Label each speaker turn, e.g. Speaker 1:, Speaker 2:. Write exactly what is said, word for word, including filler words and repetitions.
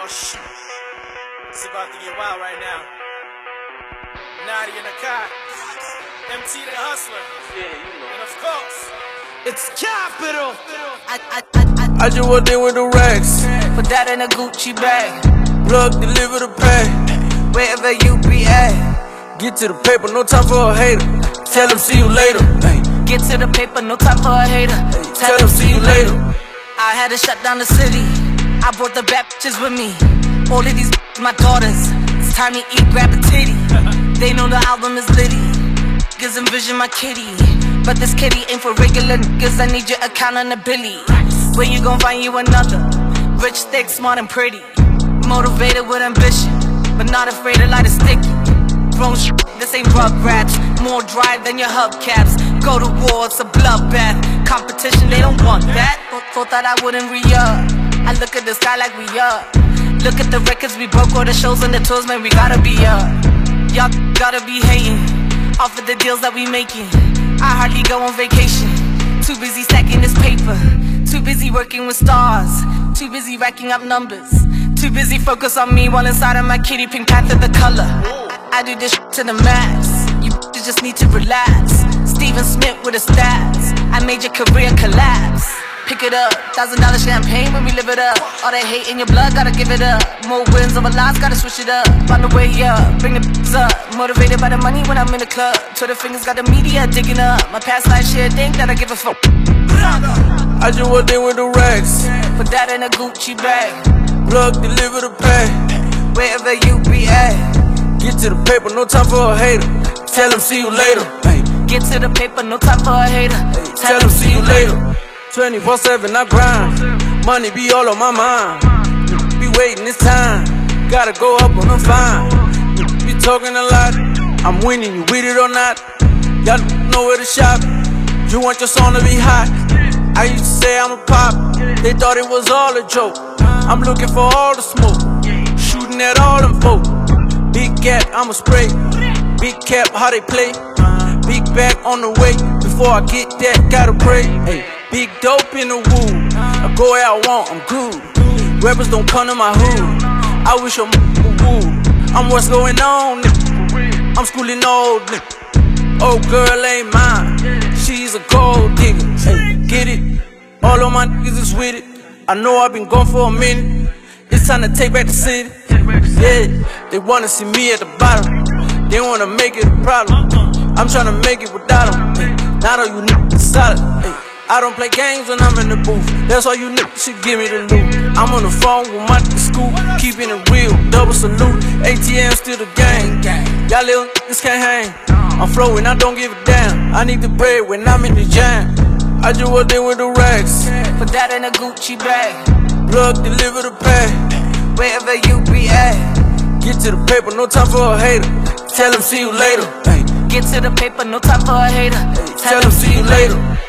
Speaker 1: Oh shoot. It's about to get wild right now. Naughty in the car. M T the Hustler. Yeah, you know. And of course, it's Capital.
Speaker 2: I, I, I, I,
Speaker 3: I just walked in with the racks.
Speaker 2: put that in a Gucci bag.
Speaker 3: Plug, deliver the pay.
Speaker 2: Wherever you be at,
Speaker 3: Get to the paper, no time for a hater. Tell them see you later. Ay,
Speaker 2: get to the paper, no time for a hater.
Speaker 3: Tell them see you later.
Speaker 2: I had to shut down the city. I brought the bad bitches with me. All of these my daughters. It's time to eat, grab a titty. They know the album is litty. Niggas envision my kitty, but this kitty ain't for regular niggas. I need your account on the Billy. Where you gon' find you another? Rich, thick, smart, and pretty. Motivated with ambition, but not afraid to light a sticky. Grown sh**, this ain't Rugrats. More drive than your hubcaps. Go to war, it's a bloodbath. Competition, they don't want that. Thought that I wouldn't re-up. I look at the sky like we up. Look at the records we broke, all the shows and the tours, man, we gotta be up. Y'all gotta be hating off of the deals that we making. I hardly go on vacation. Too busy stacking this paper. Too busy working with stars. Too busy racking up numbers. Too busy focus on me while inside of my kitty Pink Panther the color. I do this to the max. You just need to relax. Steven Smith with the stats. I made your career collapse. Pick it up, thousand dollar champagne when we live it up. All that hate in your blood, gotta give it up. More wins over loss, gotta switch it up. On the way up, bring the b****s up. Motivated by the money when I'm in the club. Twitter fingers got the media digging up. My past life shit, think that I give a fuck.
Speaker 3: I just walked in with the racks.
Speaker 2: Put that in a Gucci bag.
Speaker 3: Plug, deliver the pay.
Speaker 2: Wherever you be at,
Speaker 3: Get to the paper, no time for a hater. Tell them see you later. Ay,
Speaker 2: get to the paper, no time for a hater.
Speaker 3: Tell them see you later. twenty-four seven, I grind. Money be all on my mind. Be waiting this time. Gotta go up on the fine. Be talking a lot. I'm winning, you with it or not. Y'all know where to shop. You want your song to be hot. I used to say I'm a pop. They thought it was all a joke. I'm looking for all the smoke. Shooting at all them folk. Big gap, I'ma spray. Big cap, how they play. Big bag on the way. Before I get that, gotta pray. Ay, big dope in the woo. I go where I want, I'm good. Rappers don't come to my hood. I wish your m**** would. I'm what's going on, nigga. I'm schooling old, nigga. Oh, girl ain't mine. She's a gold digger. Ay, get it? All of my niggas is with it. I know I've been gone for a minute. It's time to take back the city. Yeah, they wanna see me at the bottom. They wanna make it a problem. I'm tryna make it without them. Not all you niggas solid. I don't play games when I'm in the booth. That's why you niggas should give me the loot. I'm on the phone with my niggas school, keeping it real, double salute. A T M still the game. Y'all little niggas can't hang. I'm flowing, I don't give a damn. I need the bread when I'm in the jam. I just walked in with the racks.
Speaker 2: Put that in a Gucci bag.
Speaker 3: Plug, deliver the pay.
Speaker 2: Wherever you be at,
Speaker 3: Get to the paper, no time for a hater. Tell them see you later. Ay,
Speaker 2: get to the paper, no time for a hater.
Speaker 3: Tell them see you later.